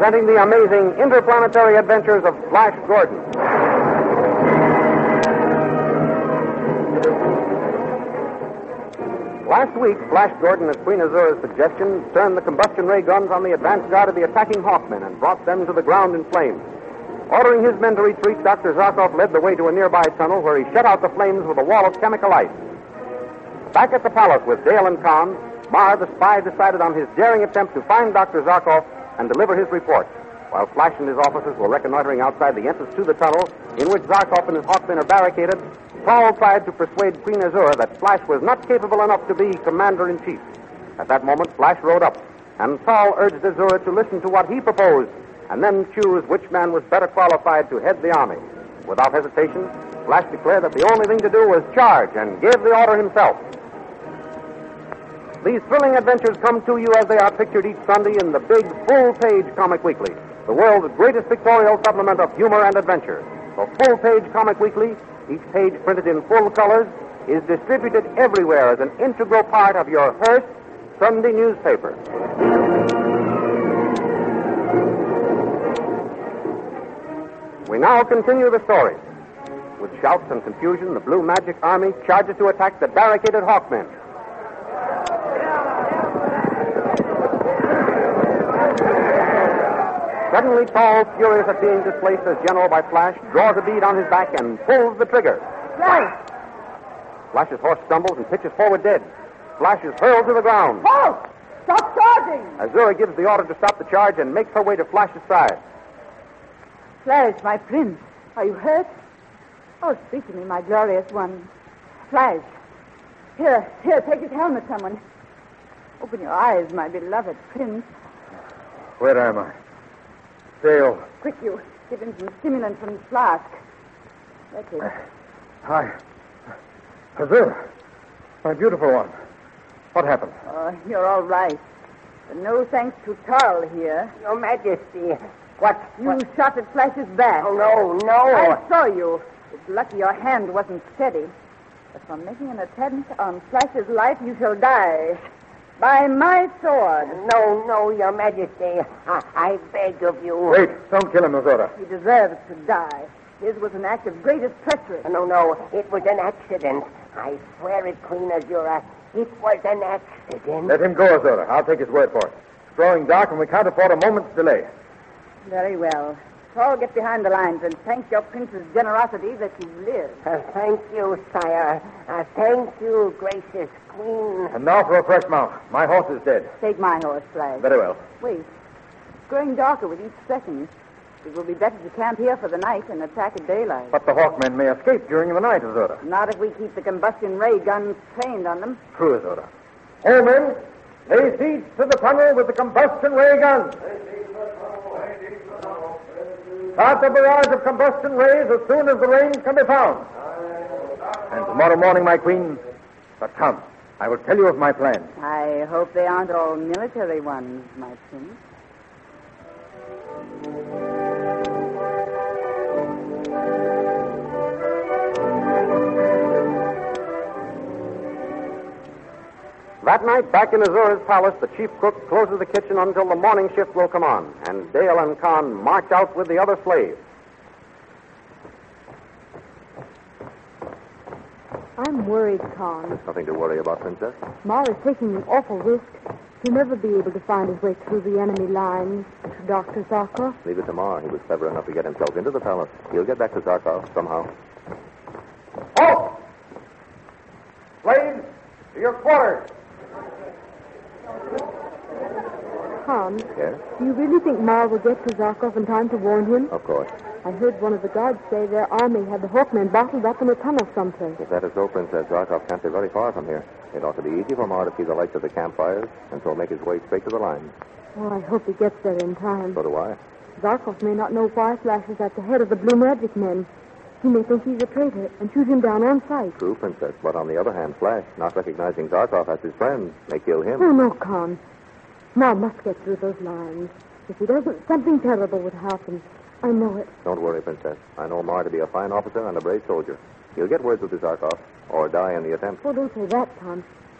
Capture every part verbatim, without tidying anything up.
presenting the amazing interplanetary adventures of Flash Gordon. Last week, Flash Gordon, at Queen Azura's suggestion, turned the combustion ray guns on the advance guard of the attacking Hawkmen and brought them to the ground in flames. Ordering his men to retreat, Doctor Zarkov led the way to a nearby tunnel where he shut out the flames with a wall of chemical ice. Back at the palace with Dale and Khan, Mar, the spy, decided on his daring attempt to find Doctor Zarkov and deliver his report, while Flash and his officers were reconnoitering outside the entrance to the tunnel in which Zarkov and his Hawkmen are barricaded. Paul tried to persuade Queen Azura that Flash was not capable enough to be commander-in-chief. At that moment, Flash rode up, and Paul urged Azura to listen to what he proposed and then choose which man was better qualified to head the army. Without hesitation, Flash declared that the only thing to do was charge and gave the order himself. These thrilling adventures come to you as they are pictured each Sunday in the big, full-page Comic Weekly, the world's greatest pictorial supplement of humor and adventure. The full-page Comic Weekly, each page printed in full colors, is distributed everywhere as an integral part of your Hearst Sunday newspaper. We now continue the story. With shouts and confusion, the Blue Magic Army charges to attack the barricaded Hawkmen. Suddenly, Paul, furious at being displaced as general by Flash, draws a bead on his back and pulls the trigger. Flash! Flash's horse stumbles and pitches forward dead. Flash is hurled to the ground. Halt! Stop charging! Azura gives the order to stop the charge and makes her way to Flash's side. Flash, my prince, are you hurt? Oh, speak to me, my glorious one. Flash. Here, here, take his helmet, someone. Open your eyes, my beloved prince. Where am I? Dale. Quick, you. Give him some stimulant from the flask. That's it. Uh, hi. Azura. My beautiful one. What happened? Oh, you're all right. But no thanks to Carl here. Your Majesty, what? You what? shot at Flash's back. Oh, no, no. I saw you. It's lucky your hand wasn't steady. But for making an attempt on Flash's life, you shall die. By my sword. No, no, Your Majesty. I, I beg of you. Wait, don't kill him, Azura. He deserves to die. His was an act of greatest treachery. No, no, it was an accident. I swear it, Queen Azura. It was an accident. Let him go, Azura. I'll take his word for it. It's growing dark and we can't afford a moment's delay. Very well. Paul, get behind the lines and thank your prince's generosity that you live. Uh, thank you, sire. Uh, thank you, gracious queen. And now for a fresh mount. My horse is dead. Take my horse, Flash. Very well. Wait. It's growing darker with each second. It will be better to camp here for the night and attack at daylight. But the Hawkmen may escape during the night, Azura. Not if we keep the combustion ray guns trained on them. True, Azura. All men, lay siege to the tunnel with the combustion ray guns. Start the barrage of combustion rays as soon as the range can be found. And tomorrow morning, my queen, but come, I will tell you of my plans. I hope they aren't all military ones, my prince. That night, back in Azura's palace, the chief cook closes the kitchen until the morning shift will come on, and Dale and Khan march out with the other slaves. I'm worried, Khan. There's nothing to worry about, Princess. Mar is taking an awful risk. He'll never be able to find his way through the enemy lines to Doctor Zarkov. Leave it to Mar. He was clever enough to get himself into the palace. He'll get back to Zarkov somehow. Halt! Slaves, to your quarters. Khan, Yes? do you really think Mar will get to Zarkov in time to warn him? Of course. I heard one of the guards say their army had the Hawkmen bottled up in a tunnel someplace. If that is so, Princess, Zarkov can't be very far from here. It ought to be easy for Mar to see the lights of the campfires and so make his way straight to the lines. Oh, I hope he gets there in time. So do I. Zarkov may not know why Flash is at the head of the Blue Magic Men. He may think he's a traitor and shoot him down on sight. True, Princess, but on the other hand, Flash, not recognizing Zarkov as his friend, may kill him. Oh, no, Khan. Mar must get through those lines. If he doesn't, something terrible would happen. I know it. Don't worry, Princess. I know Mar to be a fine officer and a brave soldier. He'll get words with the Zarkov, or die in the attempt. Oh, don't say that, Khan.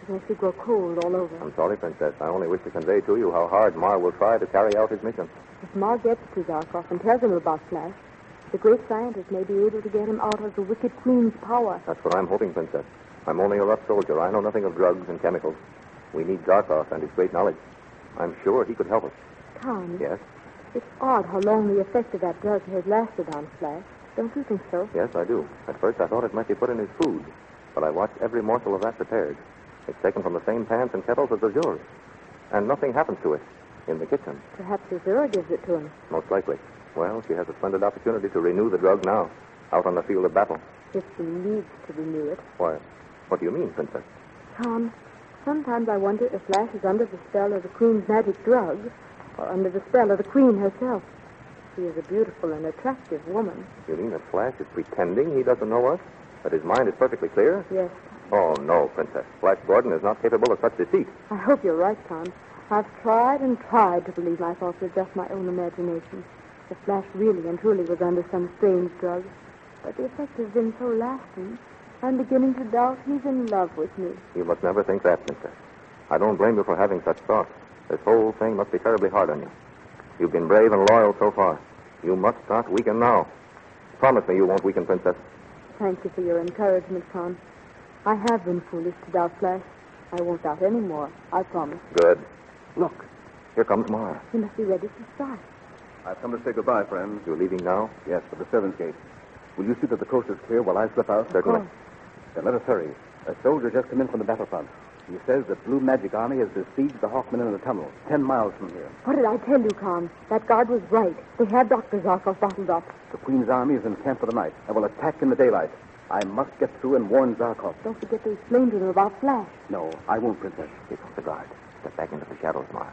It makes you grow cold all over. I'm sorry, Princess. I only wish to convey to you how hard Mar will try to carry out his mission. If Ma gets to Zarkov and tells him about Flash, the great scientist may be able to get him out of the wicked Queen's power. That's what I'm hoping, Princess. I'm only a rough soldier. I know nothing of drugs and chemicals. We need Zarkov and his great knowledge. I'm sure he could help us. Tom. Yes? It's odd how long the effect of that drug has lasted on Flash. Don't you think so? Yes, I do. At first I thought it might be put in his food, but I watched every morsel of that prepared. It's taken from the same pans and kettles as Azure, and nothing happens to it in the kitchen. Perhaps Azure gives it to him. Most likely. Well, she has a splendid opportunity to renew the drug now, out on the field of battle. If she needs to renew it. Why, what do you mean, Princess? Tom, sometimes I wonder if Flash is under the spell of the Queen's magic drug, or under the spell of the Queen herself. She is a beautiful and attractive woman. You mean that Flash is pretending he doesn't know us? That his mind is perfectly clear? Yes. Oh, no, Princess. Flash Gordon is not capable of such deceit. I hope you're right, Tom. I've tried and tried to believe my thoughts were just my own imagination. The Flash really and truly was under some strange drug. But the effect has been so lasting, I'm beginning to doubt he's in love with me. You must never think that, Princess. I don't blame you for having such thoughts. This whole thing must be terribly hard on you. You've been brave and loyal so far. You must not weaken now. Promise me you won't weaken, Princess. Thank you for your encouragement, Tom. I have been foolish to doubt Flash. I won't doubt any more. I promise. Good. Look, here comes Mara. He must be ready to start. I've come to say goodbye, friends. You're leaving now? Yes, for the Servants' Gate. Will you see that the coast is clear while I slip out? Certainly. course. Then let us hurry. A soldier just come in from the battlefront. He says the Blue Magic Army has besieged the Hawkmen in the tunnel, ten miles from here. What did I tell you, Tom? That guard was right. They had Doctor Zarkov bottled up. The Queen's army is in camp for the night and will attack in the daylight. I must get through and warn Zarkov. Don't forget to explain to them about Flash. No, I won't, Princess. Take off the guard. Step back into the shadows, Mara.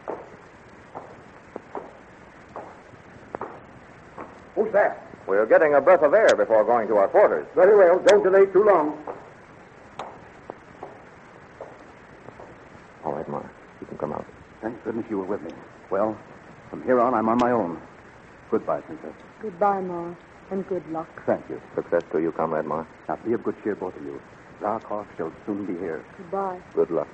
Who's that? We're getting a breath of air before going to our quarters. Very well. Don't delay too long. All right, Mara. You can come out. Thank goodness you were with me. Well, from here on, I'm on my own. Goodbye, Princess. Goodbye, Ma, and good luck. Thank you. Success to you, Comrade Mara. Now, be of good cheer, both of you. Zarkov shall soon be here. Goodbye. Good luck.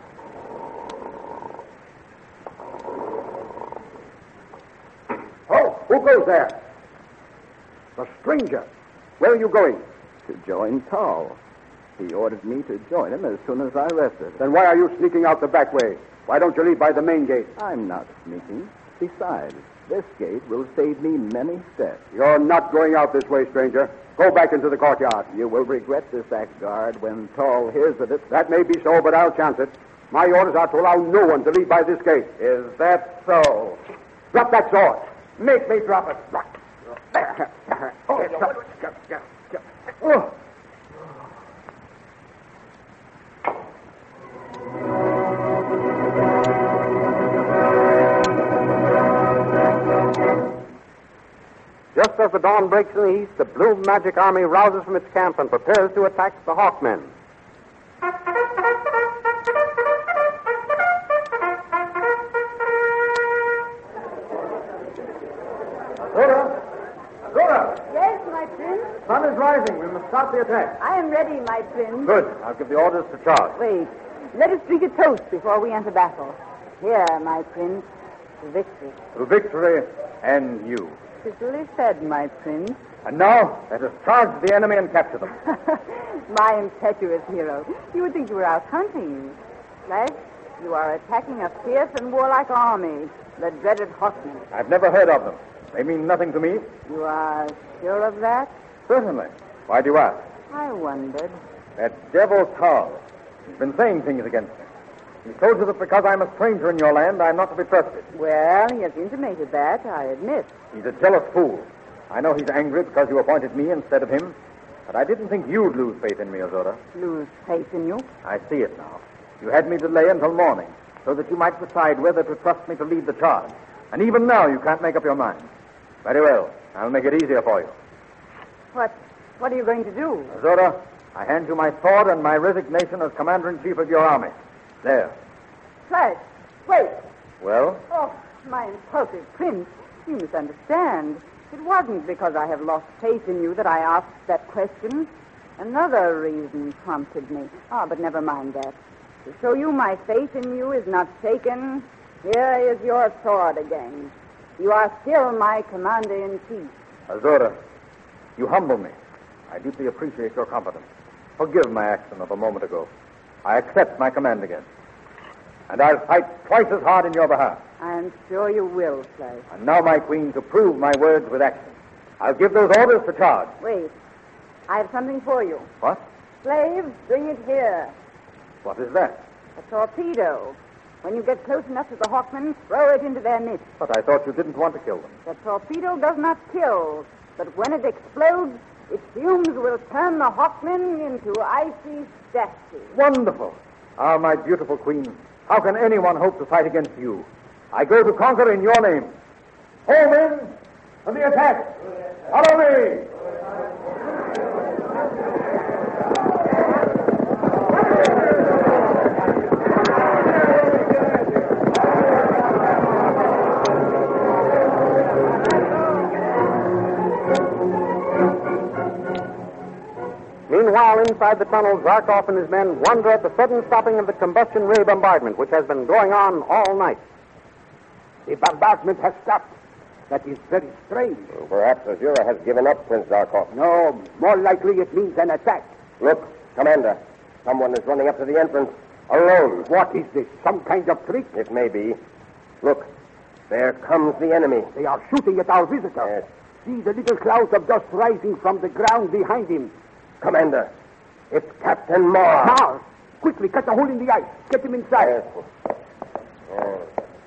Oh, who goes there? A stranger. Where are you going? To join Tall. He ordered me to join him as soon as I rested. Then why are you sneaking out the back way? Why don't you leave by the main gate? I'm not sneaking. Besides, this gate will save me many steps. You're not going out this way, stranger. Go back into the courtyard. You will regret this act, guard, when Tall hears of it. That may be so, but I'll chance it. My orders are to allow no one to leave by this gate. Is that so? Drop that sword. Make me drop it. There. Oh, oh. Just as the dawn breaks in the east, the Blue Magic Army rouses from its camp and prepares to attack the Hawkmen. Zora! Zora! Yes, my prince. Sun is rising. We must start the attack. I am ready, my prince. Good. I'll give the orders to charge. Wait. Let us drink a toast before we enter battle. Here, my prince, to victory. To victory and you. Prettily said, my prince. And now, let us charge the enemy and capture them. My impetuous hero. You would think you were out hunting. Flash, you are attacking a fierce and warlike army, the dreaded Hawkmen. I've never heard of them. They mean nothing to me. You are sure of that? Certainly. Why do you ask? I wondered. That devil Tall. He's been saying things against me. He told you that because I'm a stranger in your land, I'm not to be trusted. Well, he has intimated that, I admit. He's a jealous fool. I know he's angry because you appointed me instead of him, but I didn't think you'd lose faith in me, Azora. Lose faith in you? I see it now. You had me delay until morning so that you might decide whether to trust me to lead the charge. And even now you can't make up your mind. Very well. I'll make it easier for you. What? What are you going to do? Azora, I hand you my sword and my resignation as Commander-in-Chief of your army. There. Flash, wait. Well? Oh, my impulsive prince, you misunderstand. It wasn't because I have lost faith in you that I asked that question. Another reason prompted me. Ah, but never mind that. To show you my faith in you is not shaken, here is your sword again. You are still my commander-in-chief. Azura, you humble me. I deeply appreciate your confidence. Forgive my action of a moment ago. I accept my command again. And I'll fight twice as hard in your behalf. I am sure you will, Flash. And now, my queen, to prove my words with action. I'll give those orders to charge. Wait. I have something for you. What? Slaves, bring it here. What is that? A torpedo. When you get close enough to the Hawkmen, throw it into their midst. But I thought you didn't want to kill them. The torpedo does not kill, but when it explodes, its fumes will turn the Hawkmen into icy statues. Wonderful. Ah, my beautiful queen, how can anyone hope to fight against you? I go to conquer in your name. Home in, to the attack. Follow me. Meanwhile, inside the tunnel, Zarkov and his men wonder at the sudden stopping of the combustion ray bombardment, which has been going on all night. The bombardment has stopped. That is very strange. Well, perhaps Azura has given up, Prince Zarkov. No, more likely it means an attack. Look, Commander, someone is running up to the entrance, alone. What is this? Some kind of trick? It may be. Look, there comes the enemy. They are shooting at our visitor. Yes. See the little clouds of dust rising from the ground behind him. Commander, it's Captain Marr. Marr! Quickly, cut a hole in the ice. Get him inside. Yes. Yes.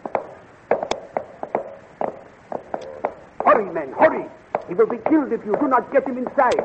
Hurry, men, hurry. He will be killed if you do not get him inside.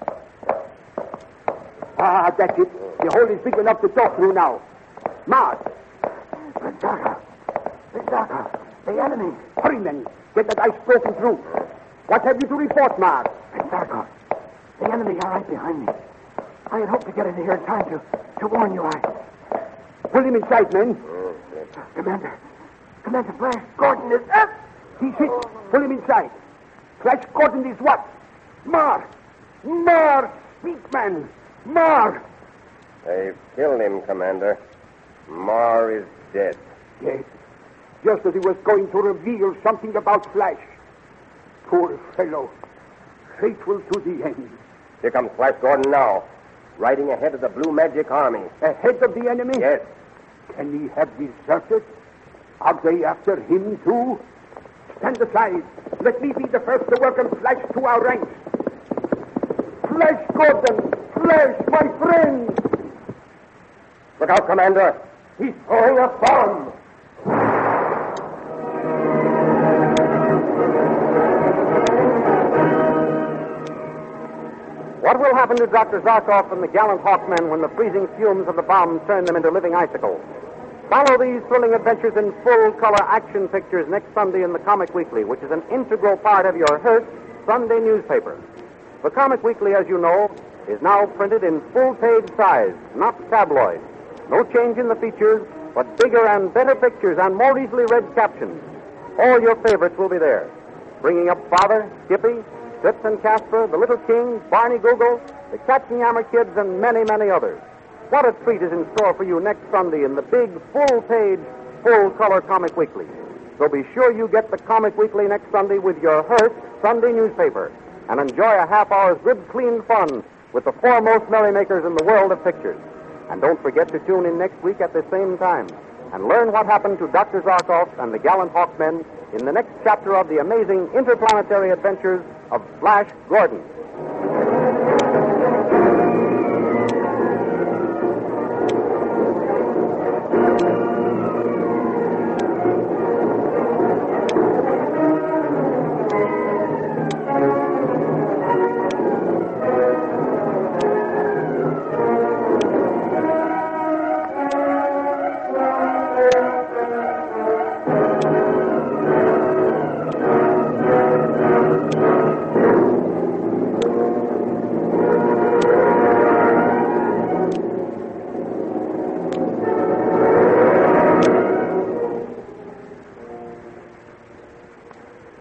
Ah, that's it. The hole is big enough to talk through now. Marr! Benzaka! Benzaka! The enemy! Hurry, men. Get that ice broken through. What have you to report, Marr? Benzaka! The enemy are right behind me. I had hoped to get into here in time to, to warn you. I... Pull him inside, men. Commander, Commander Flash Gordon is... Uh, He's hit. Pull him inside. Flash Gordon is what? Marr! Marr! Speak, man! Marr! They've killed him, Commander. Marr is dead. Yes. Just as he was going to reveal something about Flash. Poor fellow. Faithful to the end. Here comes Flash Gordon now, riding ahead of the Blue Magic Army. Ahead of the enemy? Yes. Can he have deserted? Are they after him, too? Stand aside. Let me be the first to welcome Flash to our ranks. Flash Gordon! Flash, my friend! Look out, Commander. He's throwing a bomb. What will happen to Doctor Zarkov and the gallant Hawkmen when the freezing fumes of the bomb turn them into living icicles? Follow these thrilling adventures in full-color action pictures next Sunday in the Comic Weekly, which is an integral part of your Hearst Sunday newspaper. The Comic Weekly, as you know, is now printed in full-page size, not tabloid. No change in the features, but bigger and better pictures and more easily read captions. All your favorites will be there, bringing up Father, Skippy, Fritz and Casper, the Little King, Barney Google, the Katzenjammer Kids, and many, many others. What a treat is in store for you next Sunday in the big, full-page, full-color Comic Weekly. So be sure you get the Comic Weekly next Sunday with your Hearst Sunday newspaper and enjoy a half hour's good, clean fun with the foremost merrymakers in the world of pictures. And don't forget to tune in next week at the same time and learn what happened to Doctor Zarkov and the gallant Hawkmen in the next chapter of the amazing interplanetary adventures of Flash Gordon.